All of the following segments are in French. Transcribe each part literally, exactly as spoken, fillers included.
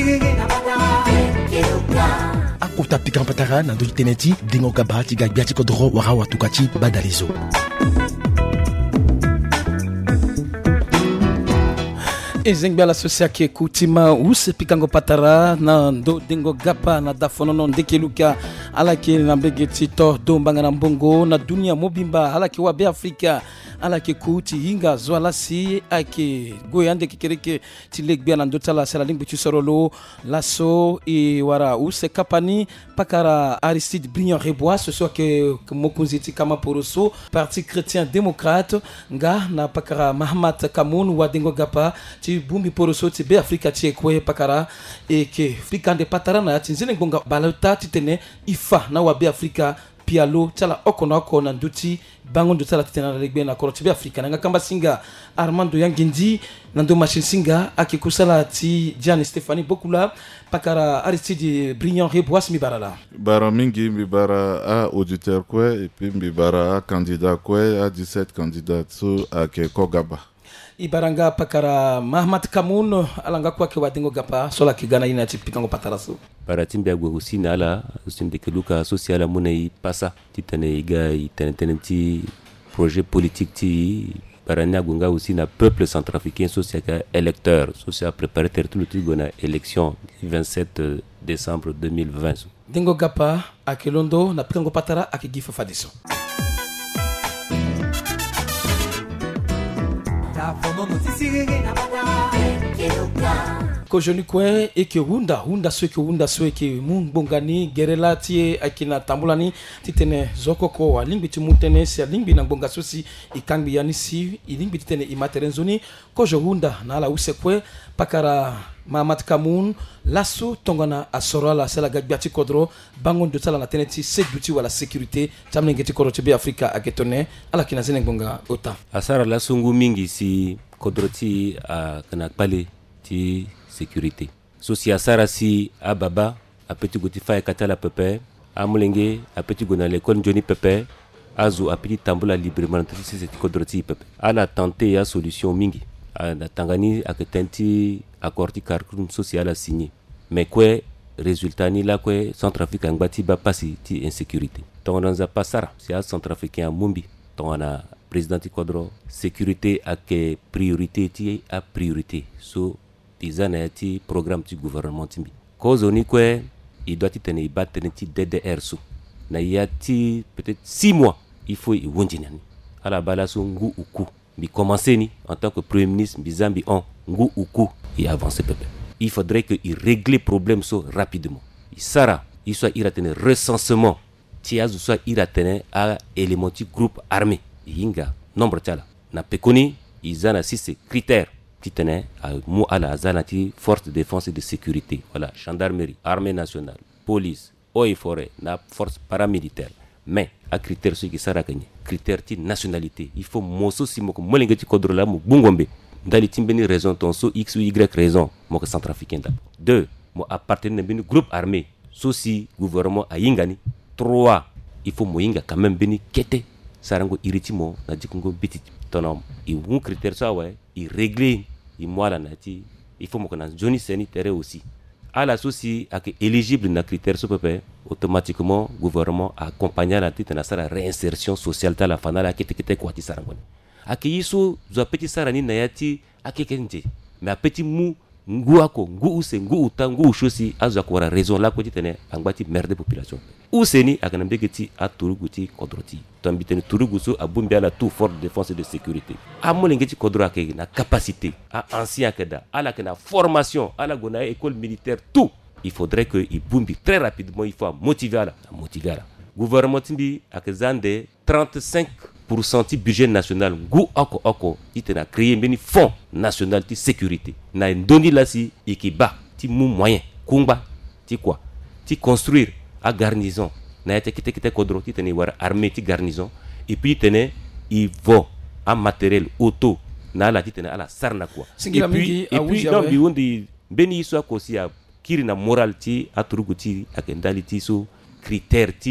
Akuta pikan patara na doji teneti dingo kabati gagbiati kodro wara watukati badalizo. Ezengbe la société kutima use pikango patara na ndo dingo gapa na dafonono ndekeluka alaki na mbegeti to do mbanga na mbongo na dunia mobimba alaki wa be Afrika alaki kuti hinga zwala si ake goyande kikereke tilegbe na ndotala sala lingbu chisorolo laso e wara use kapani pakara Aristide Briand-Rebois ce soit que mokunziti kama poroso parti chrétien démocrate nga na pakara Mahamat Kamoun wa dingo gapa ti bumbi poroso ti be Afrika ti ekwe pakara e ke fikande patara na tinzele ngonga balota titene ifa na wa be Afrika pialo tala okono okona nduti bango ndutala titena legbe na koro ti be Afrika nga kamba singa Armando Yangendi nando machine singa akikusala ti Diane Stéphanie Bokula pakara Aristide Briand-Rebois mi barala bara mingi mi bara a auditeur kwe et puis mi bara a candidat kwe a dix-sept candidats so ake Kogaba ibaranga pakara Mahamat Kamoun alanga kwa ke wadingo gapa sola kigana ina ti pikango pataraso para timbe agwa usina ala usinde keluka social munai pasa titane iga itenenti projet politique ti para nyagunga usina peuple centrafricain social électeur social préparateur tout le trigona élection vingt-sept décembre deux mille vingt dingo gapa akelondo na pikango patara akigifa fadiso ko joni kwe eke hunda hunda so eke hunda so eke mungbongani gerela tie akina tambulani titene zoko ko alingbi timutene si alingbi na ngbonga sosi ikangbi yani si ilingbi titene imaterenzoni ko jo hunda na ala usekwe pakara Mahamat Kamoun lasso tongana asorala sala gagbiati kodro bangon de tala na teneti sécurité wala sécurité tamne ngeti korote be Afrika aketone ala kina zene ngbonga ota asara la sungu mingi si kodroti a kana pale ti sécurité so si asara si ababa a petit goti fa katala pepe amulenge a petit gona l'école Johnny Pepe azu a petit tambula librement ti si kodroti pepe ala tenter ya solution mingi na Tangani aketenti accord ti caractère social a signé mais quoi résultat ni la quoi Centrafrique ngati ba passi ti insécurité ton dans a passara si a Centrafricain mumbi ton na président ti kodro sécurité a que priorité ti a priorité so izana ti programme ti gouvernement ti cause oni quoi il doit tenir battre ti D D R so na yati peut-être six mois il faut y wonjinani ala bala so ngu uku bi commencer ni en tant que premier ministre bizambi on ngu uku et avancer peuple il faudrait que il régler problème so rapidement il sara il soit il atteindre recensement tiazu soit il atteindre à élémenti groupe armé yinga nombre tala na pekoni izana si ces critères qui tenaient à mu ala zanati force de défense et de sécurité voilà gendarmerie armée nationale police eaux et forêt na force paramilitaire mais à critères ceux qui sara kanye critères ti nationalité il faut moso si moko molengeti kodro la mu bungombe ndali timbeni raison ton so x ou y raison moko centrafricain d'abord deux mo appartenir beni groupe armé souci gouvernement a yingani trois il faut moyinga quand même beni kete sarango iritimo na jikungo biti tonom i un critère ça ouais il régler i moala nati il faut moko na joni sanitaire aussi à la souci à que éligible na critère so pepe automatiquement gouvernement accompagner la tête na sara réinsertion sociale ta la fanala kete kete kwa ti sarango ake yiso zo petit sarani na yati ake kenje mais petit mu ngu ako ngu use ngu uta ngu ushosi azo kwa raison la ko titene angbati merde population useni akana mbegeti aturuguti kodroti tambitene turuguso abumbi ala tout force de défense et de sécurité amolengeti kodro ake na capacité a ancien keda ala kana formation ala gona école militaire tout il faudrait que il bumbi très rapidement il faut motiver ala motiver ala gouvernement timbi akezande trente-cinq pour cent du budget national ngu oko oko itena créer beni fonds national de sécurité na ndoni la si ikiba ti mu moyen kumba ti quoi ti construire à garnison na yete kite kite kodro ti tene war armée ti garnison et puis tene il vont en matériel auto na la ti tene ala sarna quoi et puis et puis dans bi wondi beni so ko si a kiri na moral ti aturugu ti akendali ti so critère ti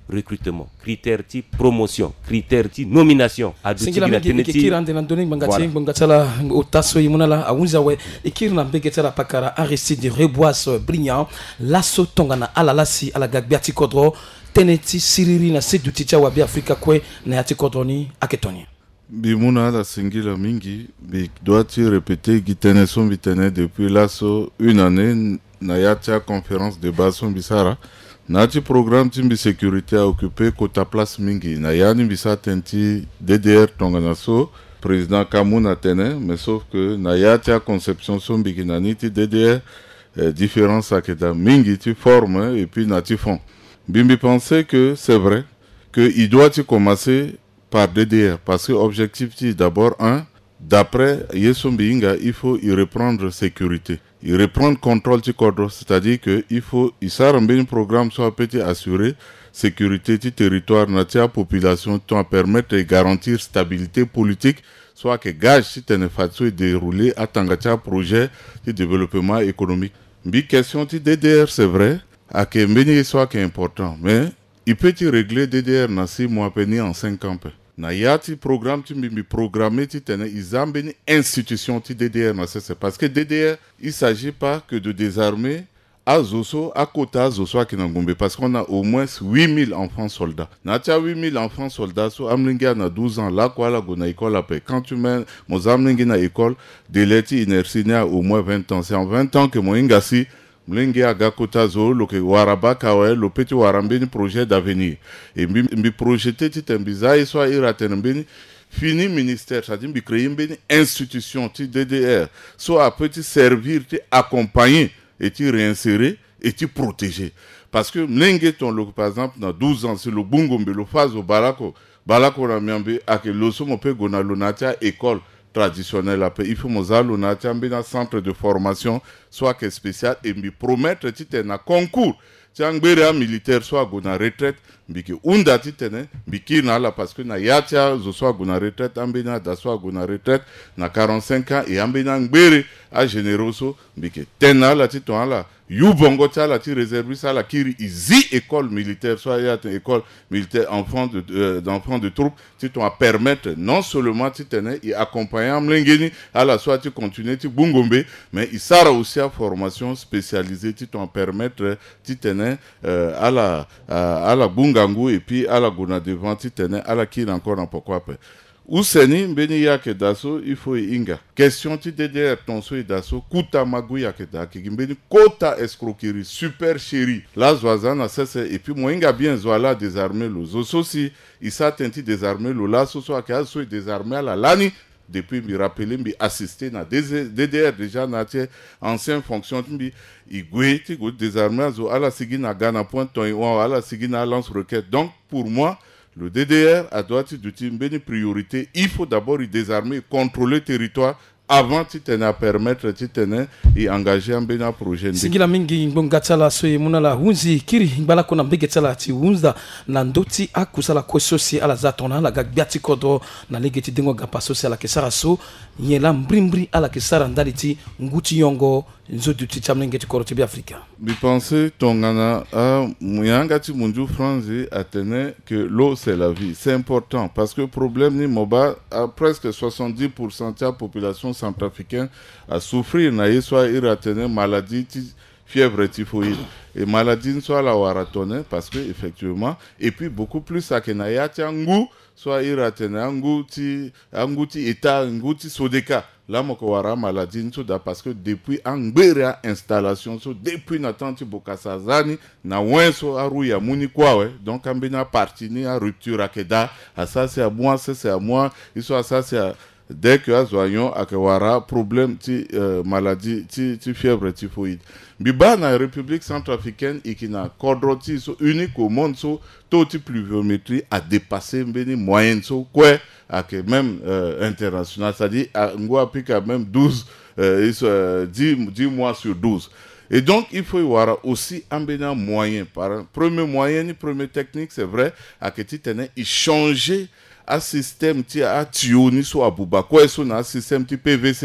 recrutement, critère ti promotion, critère ti nomination. Singila mengi ikirande na ndoni bangati bangatala otaso yimunala aunza we ikirna mbeketala pakara Aristide Reboise Brignan laso tongana alalasi ala gagbiati kodro teneti siriri na seduti cha wabi Afrika kwe na yati kodroni aketoni. Bimuna la singila mingi bi doit-il répéter gitene son bitene depuis laso une année na yatia conférence de Basson Bissara. Nati programme timbi sécurité a occupé kota place mingi na yani bisa tenti D D R tonganaso président Kamoun Atene mais sauf que na yatia conception sombi kinani ti D D R eh, différence akeda mingi ti forme et puis nati fond. Bimbi pensait que c'est vrai que il doit y commencer par D D R parce que objectif ti d'abord un d'après Yesombi Inga il faut y reprendre sécurité. Il reprend contrôle du cadre, c'est-à-dire que il faut il s'arrête un programme soit petit assurer sécurité du territoire natia population tout permettre de garantir stabilité politique soit que gage si une façon dérouler à tangatia projet de développement économique. Bi question de D D R c'est vrai à que mbeni soit qui est important mais il peut y régler D D R na six mois péni en cinq ans. Na yati programme tu mi programmer ti tene izambeni institution ti D D R na c'est parce que D D R il s'agit pas que de désarmer à Zoso à Kota Zoso à Kinangombe parce qu'on a au moins huit mille enfants soldats. Na tia huit mille enfants soldats so amlinga na douze ans là quoi la gona école après quand tu mets mon amlinga na école de l'éti inertie na au moins vingt ans c'est en vingt ans que mo ingasi mlingi aga Kota Zo lo ke waraba kawe lo petit warambe ni projet d'avenir et mbi mbi projeté ti tembiza et soit iratenembeni fini ministère ça dit mbi créer une institution ti D D R soit à petit servir ti accompagner et ti réinsérer et ti protéger parce que mlingi ton lo par exemple dans douze ans c'est le bungombe lo phase au balako balako na miambe ake loso mo pe gona lonatia école traditionnel après il faut mozalo na tiambina centre de formation soit que spécial et me promettre titena concours tiangbere militaire soit gona retraite mbiki unda titene mbiki na la parce que na yatia zo soit gona retraite ambina da soit gona retraite na quarante-cinq ans et ambina ngbere a généroso mbiki tena la titon la Yubongo la ti réserviste à la kiri ici école militaire soit ya école militaire enfant de euh, d'enfants de troupes ti ton à permettre non seulement ti tene et accompagner mlengeni à la soit ti continuer ti bungombe mais il sera aussi à formation spécialisée ti ton à permettre ti tene euh, à la à, à la bungangu et puis à la gona devant ti tene à la kiri encore en pourquoi pas Ouseni mbeni yake daso il faut inga question ti D D R tonso et daso kuta magu yake da ki mbeni kota escroquerie super chéri la zoazana sese et puis mo inga bien zoala désarmer lo zoso si isa tenti désarmer lo la so so aka so désarmer la lani depuis me rappeler me assister na D D R déjà na tie ancien fonction mbi igwe ti go désarmer zo ala sigina gana point ton wa ala sigina lance requête donc pour moi le D D R a droit de priorité. Il faut d'abord y désarmer, contrôler le territoire avant de permettre de y engager un bien projet. Singila mingi ngongatala so munala hunzi kiri bala kona mbegetala ti hunza na ndoti akusala ko sosi ala zatona la gagbiati kodo na legeti dingo gapa sosi ala kesara so yela mbrimbri ala kesara ndaliti nguti yongo nzodu ti chamlengeti koroti bi Afrika. Bi penser tongana a muyanga ti munju franzi atene que l'eau c'est la vie. C'est important parce que problème ni moba a presque soixante-dix pour cent de la population centrafricaine a souffrir na yeswa iratene maladie ti fièvre typhoïde et maladie soit la waratone parce que effectivement et puis beaucoup plus à kenaya ti angu soit iratene angu ti angu ti eta angu ti sodeka là moko wara maladie nso da parce que depuis angbera installation so depuis natanti bokasazani na wenso aru ya muni kwawe donc ambena parti ni a rupture akeda ça c'est à moi ça c'est à moi ils sont ça c'est à dès que azoyon akewara problème ti euh, maladie ti ti fièvre typhoïde biba na République centrafricaine et qui na kodroti so unique au monde so taux de pluviométrie a dépassé mbeni moyenne so quoi ak même euh, international c'est-à-dire ngwa pika même douze euh, euh, dix mois sur douze. Et donc, il faut y avoir aussi un bien moyen. Par premier moyen, ni premier technique, c'est vrai, à que tu tenais, il changer un système qui a tuyau ni soit abuba quoi est-ce un système type P V C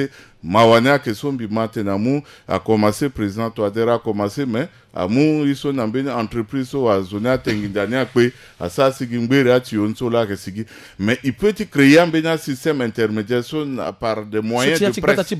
mawania que son bi matenamu a commencé président Touadéra a commencé mais amu iso na mbeni entreprise so a zone a tengindani akwe asa sigi mbere a tionso la ke sigi mais il peut créer un ben système intermédiaire so par des moyens de presse.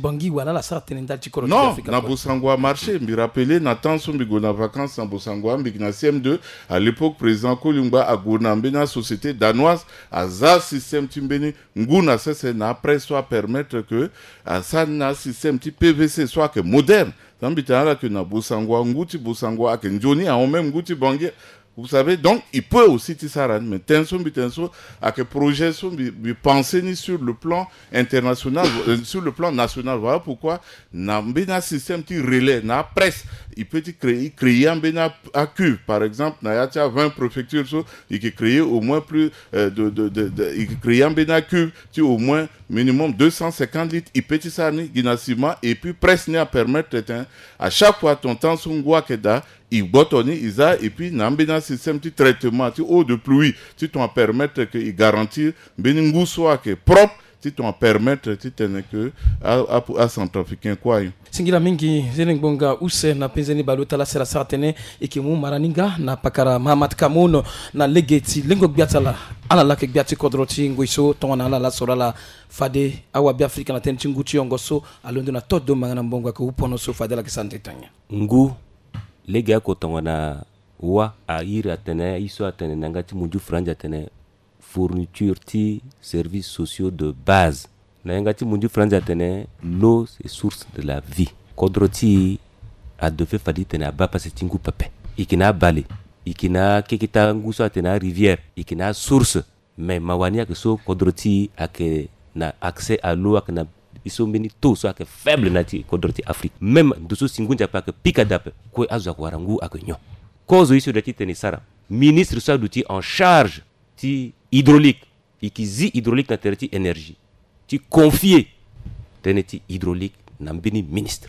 Non, na Bosangwa marché, me rappeler na temps so mbi gona vacances na Bosangwa mbi na C M deux à l'époque président Kolumba a gona mbena société danoise a za système timbeni nguna ça na après soit permettre que à ça na système type P V C soit que moderne. Zambitana que na Bosangwa nguti Bosangwa que njoni a même nguti bangi. Vous savez, donc il peut aussi tisaran, mais tenso bitenso à que projet sont penser ni sur le plan international, euh, sur le plan national. Voilà pourquoi na bena système qui relais na presse, il peut créer créer un bena à cube par exemple, na yatia vingt préfectures so, il peut créer au moins plus euh, de de de, de il peut créer un bena cube, tu au moins minimum deux cent cinquante litres, il peut tisani ginasima et puis presse ni à permettre à chaque fois ton temps son gua keda il botoni isa et puis n'ambena système de traitement tu eau de pluie tu t'en permettre que il garantir beningu soit que propre tu t'en permettre tu tenais que à à, à centrafricain quoi singila mingi zelengbonga use na penzeni balota la sera sartene ikimu maraninga na pakara Mahamat Kamoun na legeti lengo biatala ala la ke biati kodroti nguiso tona la la sorala fade awa bi Afrika na tentinguti ongoso alondo na todo mangana mbonga ko upono so fade la ke sante tanya ngu lega ko tongona wa a iri atene iso atene nangati munju franja atene fourniture ti services sociaux de base nangati munju franja atene l'eau c'est source de la vie kodroti a defe fadi tene aba pase tingu pepe ikina bale ikina kekita nguso atene rivière ikina source mais mawania que so kodroti ake na accès à l'eau akna iso mbeni to so ake faible nati kodroti Afrique même nduso singunja pa ke pikadape ko azwa kwarangu akenyo kozo iso dati teni sara ministre so duti en charge ti hydraulique ikizi hydraulique na terti énergie ti confier teneti hydraulique na mbeni ministre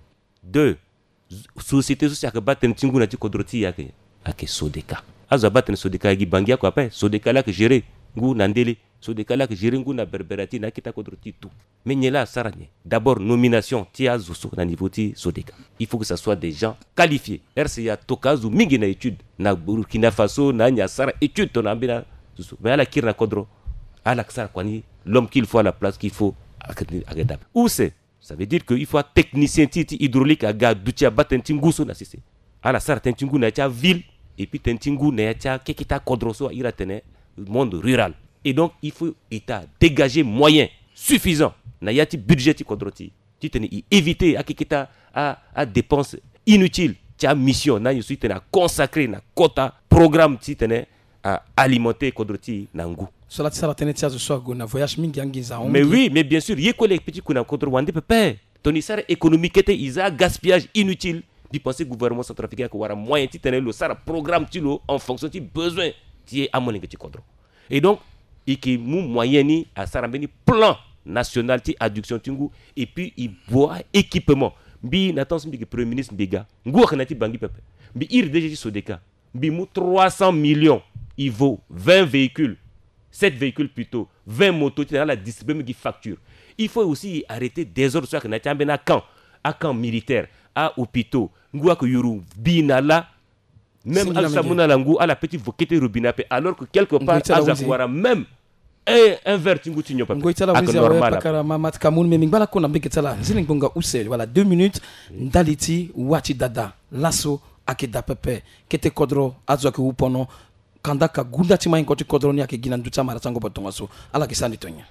deux société so ake baten tinguna ti kodroti yake ake Sodeka azwa baten Sodeka gi bangia ko apa Sodeka la ke gérer ngu nandele Sodeka la que gérer ngu na berberati na kita kodroti tout mais nyela saranye d'abord nomination ti azuso na niveau ti Sodeka il faut que ça soit des gens qualifiés R C A tokazu mingi na étude na Burkina Faso na nya sara étude to na mbina zuso mais ala kirna kodro ala sara kwani l'homme qu'il faut à la place qu'il faut agada ou c'est ça veut dire que il faut un technicien ti hydraulique aga dutia batenti nguso na sisi ala sara tentingu na cha ville et puis tentingu na cha kekita kodroso ira tene monde rural. Et donc, il faut État dégager moyens suffisants. Na yati budget ti kodroti. Tu teni éviter à kikita à à dépenses inutiles. Tu as mission na you tena consacrer na quota programme ti tene à alimenter kodroti nangu. Cela sera tene tia so go na voyage mingi angiza. Mais oui, mais bien sûr, yé ko les petits kuna kodro wande pepe. Toni sara économique était isa gaspillage inutile. Di penser gouvernement centrafricain ko wara moyen ti tene le sara programme ti lo en fonction ti besoin ti amoninga ti kodro. Et donc et qui mou moyeni à sarambeni plan national ti adduction tingu et puis il boit équipement bi natans bi premier ministre biga ngou xanati bangi pepe bi ir déjà Sodeka bi mou trois cents millions il vaut vingt véhicules sept véhicules plutôt vingt motos ti la distribuer qui facture il faut aussi arrêter désordre sur xanati ambena camp à camp militaire à hôpitaux ngou ko yuru binala même Al-Samouna Langu à la petite voquette robinape alors que quelque part Azakwara même un un verre tingu tinyo papa ak normal pakara Mahamat Kamoun mais mingbala ko na mbeketala zilingbonga use voilà deux minutes ndaliti wati dada lasso akeda pepe kete kodro azoke upono kandaka gunda tima inkoti kodro ni akegina nduta mara tango botonga so ala kisandi tonya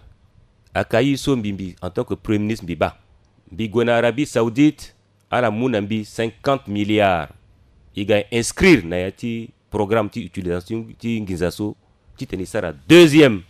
akayi so mbimbi en tant que premier ministre biba bigona Arabie Saoudite ala munambi cinquante milliards il a inscrire na yati programme ti utilisation ti ngizaso ti tenisara deuxième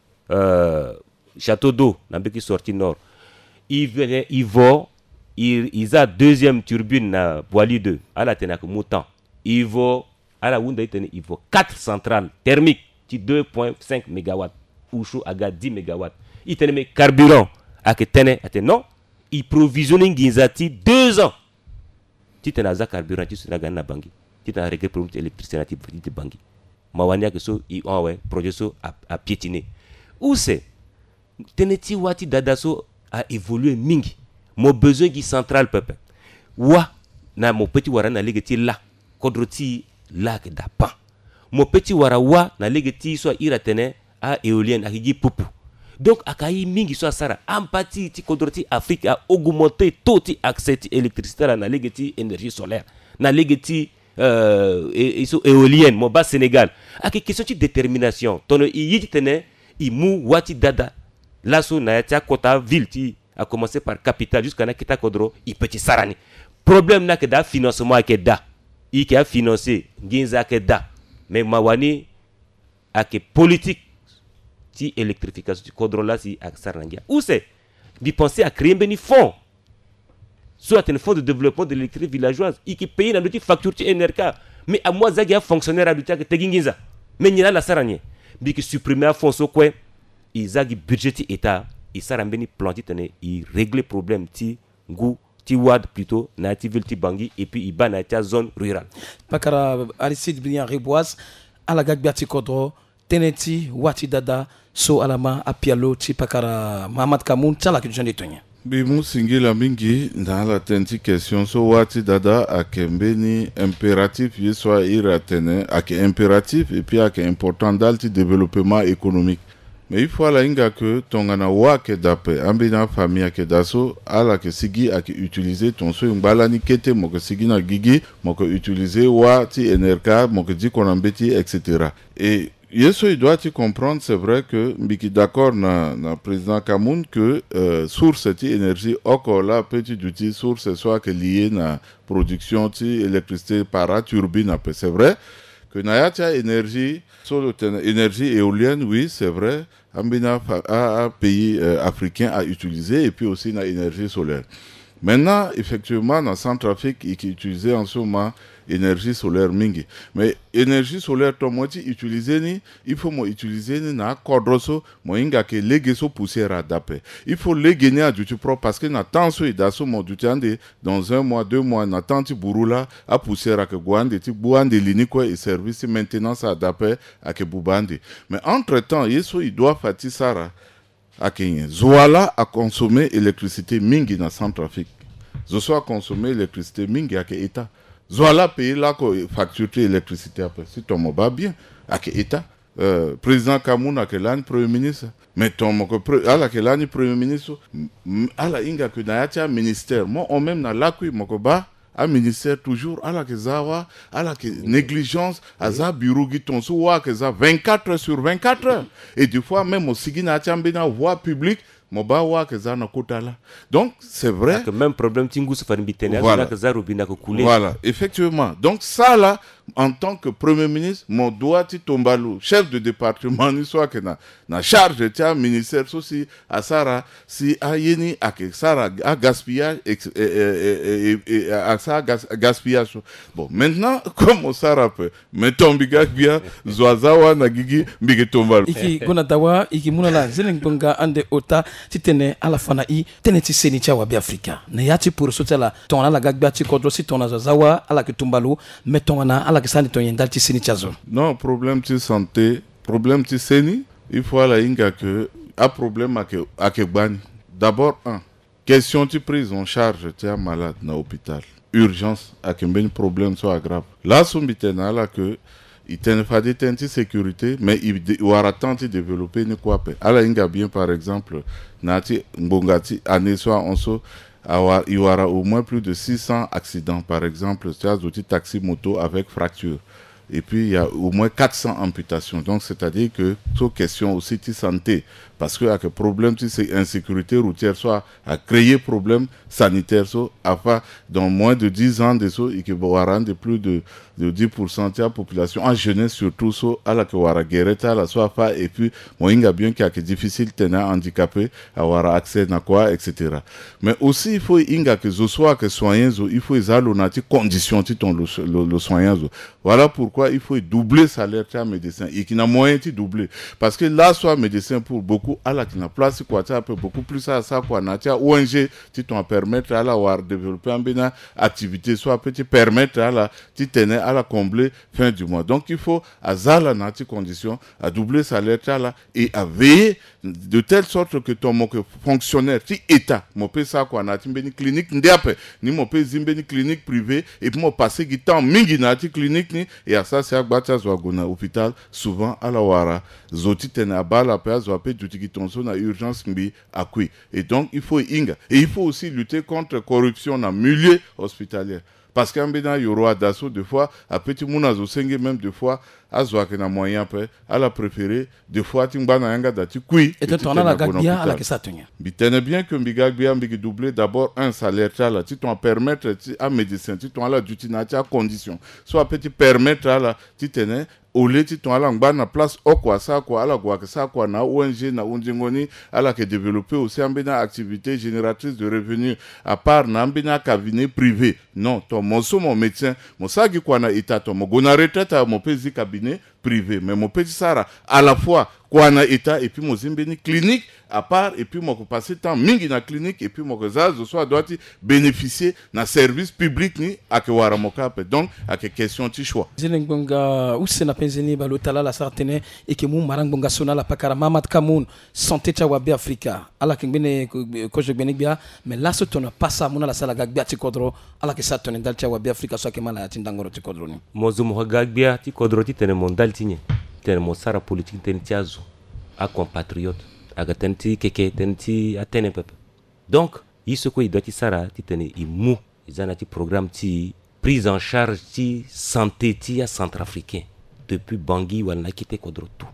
euh, château d'eau na beki sorti nord il venait il va il il a deuxième turbine na Boili deux à la tenaka moutant il va à la wunda tene il va quatre centrales thermiques ti deux virgule cinq mégawatts ou chaud aga dix mégawatts il tenait carburant à que tene à non il provisionne ngizati deux ans ti tena za carburant ti suna ganna bangi ti tena régler problème électricité na ti ti bangi mawania que so i on ouais projet so a, a piétiné ou c'est teneti wati dada so a évolué mingi mon besoin qui central peuple wa na mon petit wara na legeti la kodroti la ke da pan mon petit wara wa na legeti so iratene a éolienne akiji pupu donc akayi mingi so sara empati ti kodroti Afrique a augmenté tout ti accès ti électricité na legeti énergie solaire na legeti euh et so éolienne mon bas Sénégal ak question ti détermination tono yiti tene i mu wati dada laso na ya kota ville ti a commencé par capitale jusqu'à na kita kodro i petit sarani problème na ke da financement ke da i ke a financer nginza ke da mais mawani ak politique ti électrification du kodro là si ak sarangia ou c'est bi penser à créer un fonds soit un fonds de développement de l'électricité villageoise i qui paye na loti facture ti N R K mais à moi zagia fonctionnaire à l'outil te nginza mais ni la sarani bi ki supprimer a fonds so quoi i zagi budget ti état i sarambeni planti tene i régler problème ti ngu ti wad plutôt na ti ville ti bangi et puis i ba na ti zone rurale pakara Aristide Briand Reboise ala gagbiati kodro teneti wati dada so alama apialo ti pakara Mahamad Kamoun tala ki jende tonya bimu singila mingi dans la tenti question so wati dada akembeni impératif yeswa iratene ak impératif et puis ak important dans le développement économique. Mais il faut la inga que ton ana wa ke dape ambina famille ke daso ala ke sigi ak utiliser ton so mbalani kete mo ke sigi na gigi mo ke utiliser wa ti N R K mo ke di konambeti et cetera. Et yeso il doit comprendre c'est vrai que mbiki d'accord na na président Kamoun que euh, source ti énergie okola petit outil source soit que lié na production ti électricité par turbine c'est vrai que na ya énergie sur énergie éolienne oui c'est vrai ambina a pays euh, africain à utiliser et puis aussi na énergie solaire. Maintenant effectivement dans Centrafrique qui utilisait en ce moment énergie solaire mingi mais énergie solaire to mo ti utiliser ni il faut mo utiliser ni na kodroso mo inga ke legeso poussière adapé il faut le gagner à du propre parce que na tenso et daso mo du tande dans un mois deux mois na tanti burula a poussière à que guande ti buande lini ko et service maintenance adapé à que bubande mais entre temps yeso il doit fati sara à Kenya Zoala a consommé électricité mingi na Centrafrique zo soit consommer électricité mingi à que état Zoala paye là que facture l'électricité après si ton mot va bien à que état euh, président Kamoun a que l'année premier ministre mais ton mot que à la que l'année premier ministre à la inga que na ya ministère moi on même na la kui moko ba a ministère toujours à la que zawa à la que négligence à za bureau qui ton so wa que za vingt-quatre heures sur vingt-quatre heures et des fois même au sigi na tiambena voie publique Mobawa que za na kotala. Donc c'est vrai que même problème tingu se faire bitene voilà. Que za robina ko couler. Voilà, effectivement. Donc ça là en tant que premier ministre mon doigt ti tombalu chef de département ni soit que na na charge tia ministère aussi à Sara si ayeni à que Sara a gaspillage et et et à ça gaspillage. Bon, maintenant comme on Sara peut mettons biga bien zoazawa na gigi bige tombalu. Iki gona dawa iki munala zeleng bonga ande ota titene ala fana i teneti seni chawa bi Afrika na yati pour sotela ton ala gagba ti kodro si ton zawa ala kitumbalu meton na ala kisani ton yendal ti seni chazo non problème ti santé problème ti seni il faut la inga que a problème ak ak bani d'abord un question ti prise en charge ti malade na hôpital urgence ak ben problème soit grave là sombitena la que il t'en fait des tentes sécurité mais il aura tenté de développer ne quoi pas ala inga bien par exemple nati mbongati année soit on so il y aura au moins plus de six cents accidents par exemple c'est des taxi moto avec fracture et puis il y a au moins quatre cents amputations donc c'est-à-dire que toute question aussi de santé parce que avec problème c'est insécurité routière soit à créer problème sanitaire soit afin dans moins de dix ans de ça et que aura de plus de de dix pour cent de la population en jeunesse surtout so à la que aura guerre la soit fa et puis moinga bien qui a que difficile tenant handicapé avoir accès à quoi etc mais aussi il faut inga que zo soit que soignants il faut izalonati conditions ti ton le, le, le soignants voilà pourquoi il faut doubler salaire de médecin et qui n'a moyen de doubler parce que là soit médecin pour beaucoup beaucoup à la place quoi ça peut beaucoup plus à ça quoi na tia O N G tu t'en permettre à la war développer un bien activité soit petit permettre à la tu tenais à la combler fin du mois. Donc il faut à zala na ti condition à doubler salaire là et à veiller de telle sorte que ton mon fonctionnaire ti état mon peut ça quoi na ti beni clinique ndiape ni mon peut zimbeni clinique privée et puis mon passer qui temps mingi na ti clinique ni et à ça c'est à bacha zwa hôpital souvent à la wara zoti tena bala pe zwa pe duti ki tonso na urgence mbi akui. Et donc il faut inga et il faut aussi lutter contre corruption dans milieu hospitalier parce qu'en bena yoro d'assaut de fois à petit mouna zo senge même de fois à zwa que na moyen pe à la préférée de fois timba na yanga dati kui et tu on a la gagbia à la que ça tenir bitene bien que mbigagbia mbigi doubler d'abord un salaire là tu t'en permettre à médecin tu t'en la duty na ta condition soit petit permettre là tu tenais au lieu tu t'en ala na place au quoi ça quoi ala quoi que ça quoi na O N G na undingoni ala que développer aussi ambina activité génératrice de revenus à part na ambina cabinet privé non ton mon so mon médecin mon sagi quoi na état ton mon gona retraite mon petit cabinet privé mais mon petit sara à la fois quoi na état et puis mon zimbeni clinique à part et puis mon passer temps mingi na clinique et puis mon zazo soit doit bénéficier na service public ni akewara mokap donc à que question ti choix zilengonga usena penzeni balotala la sartene et que mon marangonga sona la pakara mamad kamoun santé cha wabi afrika ala kingene ko je bene bia mais là ce ton pas ça mona la sala gagbia ti kodro ala que ça ton dal cha wabi afrika so ke mala ya tindangoro ti kodro ni mozum gagbia ti kodro ti tene mondal tinye tene mo sara politique tene tiazo a compatriote aga tenti keke tenti atene pepe donc iso ko idoti sara ti tene imu izana ti programme ti prise en charge ti santé ti a centrafricain depuis Bangui wala kite kodro tout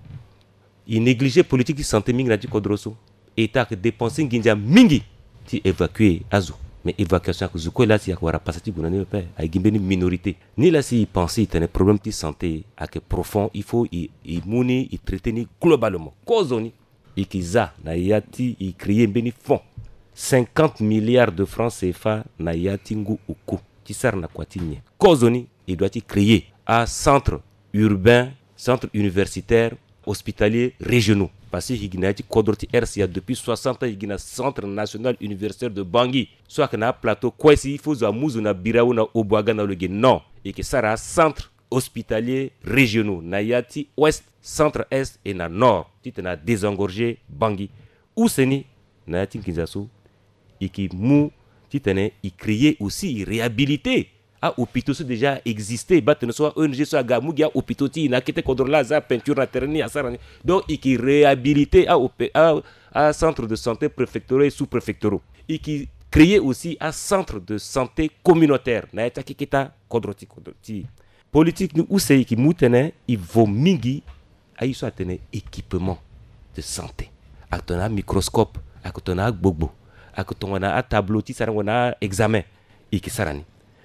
il négligé politique de santé mingi na ti kodro so état que dépenser nginja mingi ti évacuer azo mais évacuation que zuko là si akwara pasati gunani pe ay gimbeni minorité ni là si penser tene problème de santé à que profond il faut i muni i traiter ni globalement cause ni ikiza na yati i créer beni fond cinquante milliards de francs C F A na yati ngu uku ti sar na kwatinye cause ni il doit y créer à centre urbain centre universitaire hospitalier régionaux parce que Higinati Kodroti R C A depuis soixante ans Higina centre national universitaire de Bangui soit que na plateau quoi si il faut za muzu na biraou na obwaga na loge non et que ça ra centre hospitalier régionaux na yati ouest centre est et na nord ti na désengorger Bangui ou seni na yati kinzaso et qui mou ti tene y créer aussi y réhabiliter à hôpitaux sont déjà existé bat ne soit O N G soit gamugia hôpitaux ti na kete kodrola za peinture na terni asara donc i qui réhabiliter à à à centre de santé préfectoraux et sous-préfectoraux et qui créer aussi un centre de santé communautaire na eta kikita kodroti kodroti politique nous ou c'est qui moutene il vaut mingi a iso atene équipement de santé atona microscope akotona gbogbo akotona a tableau ti sarangona examen et qui sarani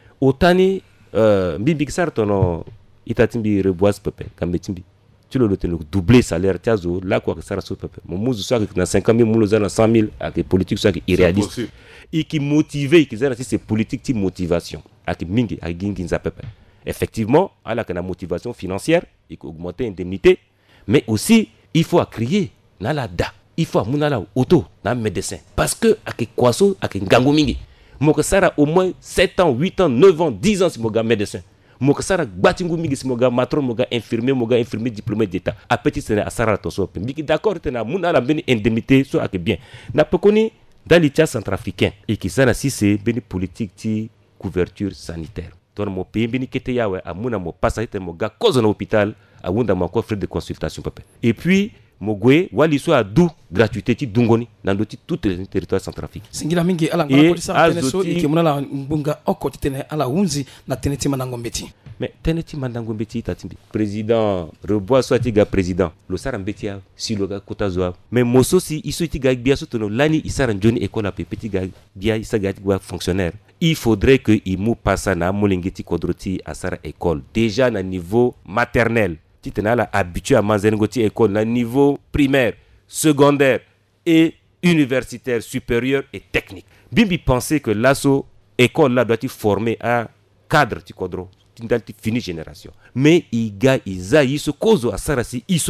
otani euh bibi sartono itatimbi reboise pepe kambetimbi tu le lote doubler salaire tiazo là quoi que ça raso pepe mon muzu soit que na cinquante mille mulo na cent mille avec politique soit irréaliste et qui motiver qui ça c'est politique ti motivation avec mingi avec ginginza pepe effectivement à la motivation financière et augmenter indemnité mais aussi il faut crier na la da il faut amuna la auto na médecin parce que avec kwaso avec ngango mingi moko sara au moins sept ans, huit ans, neuf ans, dix ans si moga médecin. Moko sara batingu mingi si moga matron, moga infirmier, moga infirmier diplômé d'état. A petit sene a sara to so. Biki d'accord tena muna la beni indemnité so ak bien. Na pekoni dans l'État centrafricain et qui sana si c'est beni politique ti couverture sanitaire. Ton mo pays beni kete yawe amuna mo passa te moga cause na hôpital a wunda mo ko frais de consultation papa. Et puis Mogwe wali so adu gratuité ti dungoni dans tout le territoire centrafricain. Singila mingi ala ngala ko sa teneso iki munala mbunga oko tene ala unzi na teneti manangombeti. Mais teneti manangombeti tatimbi. Président rebois so tiga président lo sarambeti si lo ga kotazo. Mais moso si iso tiga bia so tono lani isaran joni école a petit ga bia isa ga fonctionnaire. Il faudrait que imu passa na molingeti kodroti asara école déjà na niveau maternel. Tu es habitué à manzenegoti école na niveau primaire, secondaire et universitaire, supérieur et technique. Bimbi pensait que l'asso école là doit être formée à cadre tu kodro, tu fini génération. Mais il ga isa iso kozo à sarasi iso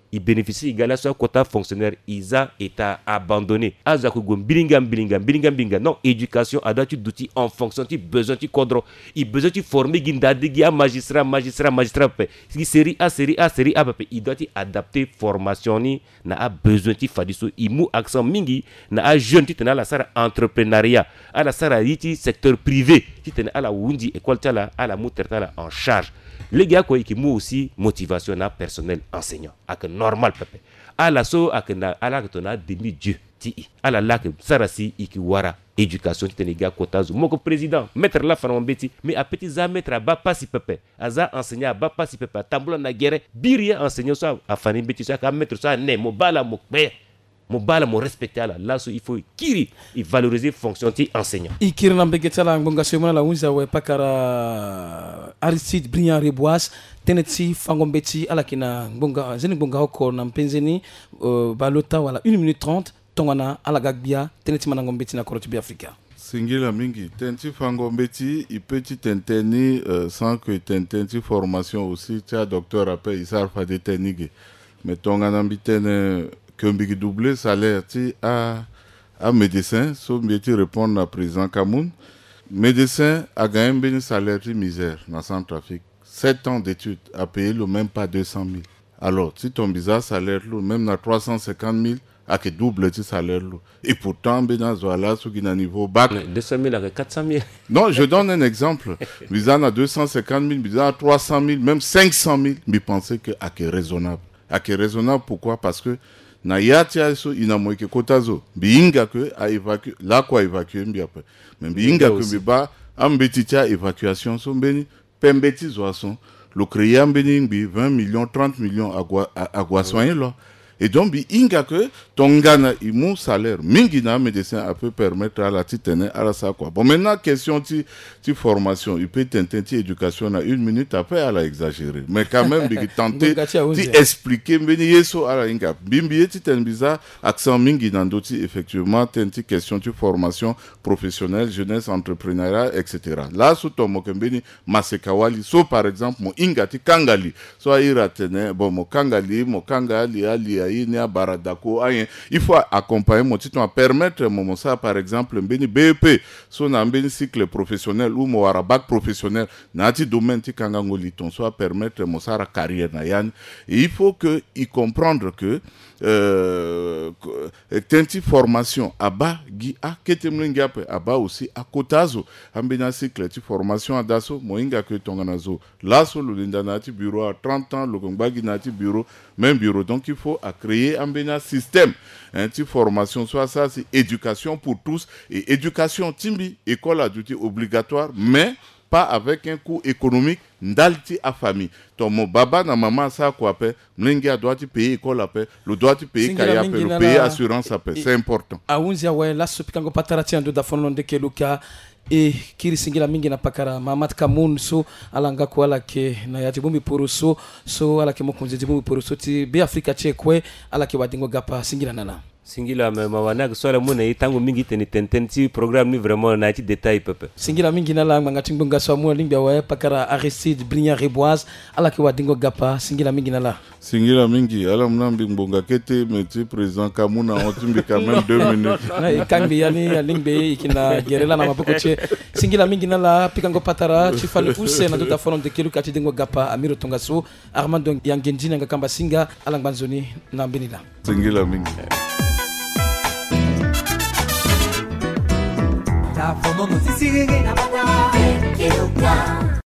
ils bénéficient également de quota fonctionnaire, ils ont été abandonnés. Azakugo, bilingam, bilingam, bilingam, bilingam. Non, éducation, adapté d'outils en fonction de besoin de cadre. Il a besoin de former Gindadigi à magistrat, magistrat, magistrat. Série A, série A, série A, il doit adapter formation, n'a besoin de fadiso. Il mou accent mingi, n'a jeune, tu t'en as la sara entrepreneuriat, à la sara yiti secteur privé, tu t'en as la wundi école tala, à la moutertala en charge. Les gars quoi qui mou aussi motivation na personnel enseignant ak normal pépé à la so ak na ala que tona demi dieu ti ala la que sarasi iki wara éducation ti les gars kotazo moko président maître la fanon beti mais a petit za maître ba pas si pépé aza enseignant ba pas si pépé tamblo na guerre biria enseignant ça a fanin beti ça ka maître ça ne mo bala mo pe mo bala mo respecter là là so il faut kiri il valoriser fonction ti enseignant ikiri na mbegeta la ngonga semana la unza we pakara Aristide Briand Reboise teneti fangombeti ala kina ngonga zeni ngonga hoko na mpenzeni uh, balota wala une minute trente tongana ala gagbia teneti manangombeti na koroti bi Afrika singila mingi tenti fangombeti ipeti tenteni uh, sans que tententi formation aussi tia docteur appelle Isar Fade Tenige mais tongana mbitene que mbigi doublé salaire ti à à médecin so mbiti répondre à président Kamoun médecin a gagné un salaire de misère dans Centrafrique. sept ans d'études a payé le même pas deux cent mille. Alors, si ton bizarre salaire, même dans trois cent cinquante mille, a que double de salaire. Et pourtant, ben voilà, ce qui est niveau bac. deux cent mille avec quatre cent mille. Non, je donne un exemple. Bizarre à deux cent cinquante mille, bizarre à trois cent mille, même cinq cent mille. Mais pensez que à que raisonnable. À que raisonnable, pourquoi? Parce que na yatia so inamoike kotazo biinga que a évacuer là quoi évacuer mbiape mais biinga que biba ambetitia évacuation so mbeni pembeti zoason le créer mbeni bi vingt millions trente millions agua agua soigner là et donc biinga que tongana imu salaire mingi na médecin a peut permettre à la titane à la ça quoi bon maintenant question ti ti formation il peut tenter éducation à une minute après à la exagérer mais quand même bi tenter ti expliquer mbeni yeso à la inga bimbi ti tenbiza accent mingi na ndoti effectivement tenti question ti formation professionnelle jeunesse entrepreneuriat etc là sous ton mokembeni masekawali so par exemple mo inga ti kangali so ira tene bon mo kangali mo kangali ali ayi ne baradako ayen il faut accompagner mon titre, permettre mon ça par exemple mbeni B E P son mbeni cycle professionnel ou mo bac professionnel nati domaine ti kangango liton soit permettre mon ça carrière na yan et il faut que il comprendre que euh tenti formation aba gi a ketemlinga pe aba aussi à kotazo ambena cycle ti formation adaso moinga que tonganazo là sur le ndanati bureau à trente ans le ngombagi nati bureau même bureau donc il faut à créer ambena système un petit formation soit ça c'est éducation pour tous et éducation timbi école adulte obligatoire mais pas avec un coût économique ndalti à famille ton mon baba na maman ça quoi paie mlingi doit payer école paie le doit payer kaya paie le payer assurance paie c'est important aunzia we la sopikango patarati ando da fono ndeke luka e kiri singila mingi na pakara Mamat Kamoun so alanga ko ala ke na yati bumbi poruso so ala ke mokunze bumbi poruso ti be Afrika chekwe ala ke wadingo gapa singila nana singila me mawana swala muna itangu mingi teni tententi programme ni vraiment na ti détail pepe singila mingi na la ngati ngonga so mu lingba wa pakara Aristide Briand Reboise ala ke wadingo gapa singila mingi na la singila mingi ala mnambi mbonga kete meti président Kamuna otimbi quand même deux minutes na ikambi yani lingbe ikina gerela na mapoko che singila mingi na la pikango patara chifali use na tota fono de kelu kati dingo gapa Amiro Tongaso Armando Yangenjina ngakamba singa ala ngbanzoni na mbinila singila mingi Ta fomo musisi na bata